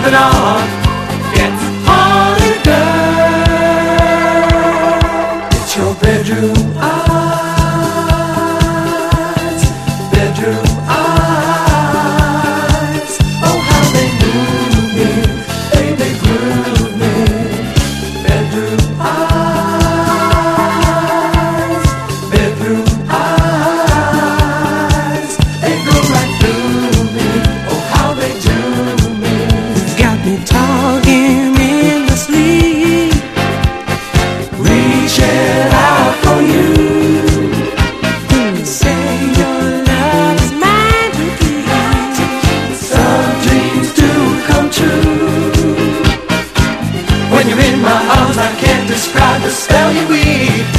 moving on gets harder, girl. It's your bedroom eyes, bedroom eyes. Oh, how they move me, baby, groove me. Bedroom eyes, bedroom eyes. They go right through me. Oh, how they do me. Got me talking in the sleep, Reaching out for you. say your love is mine to keep. Some dreams do come true. When you're in my arms, I can't describe the spell you weave.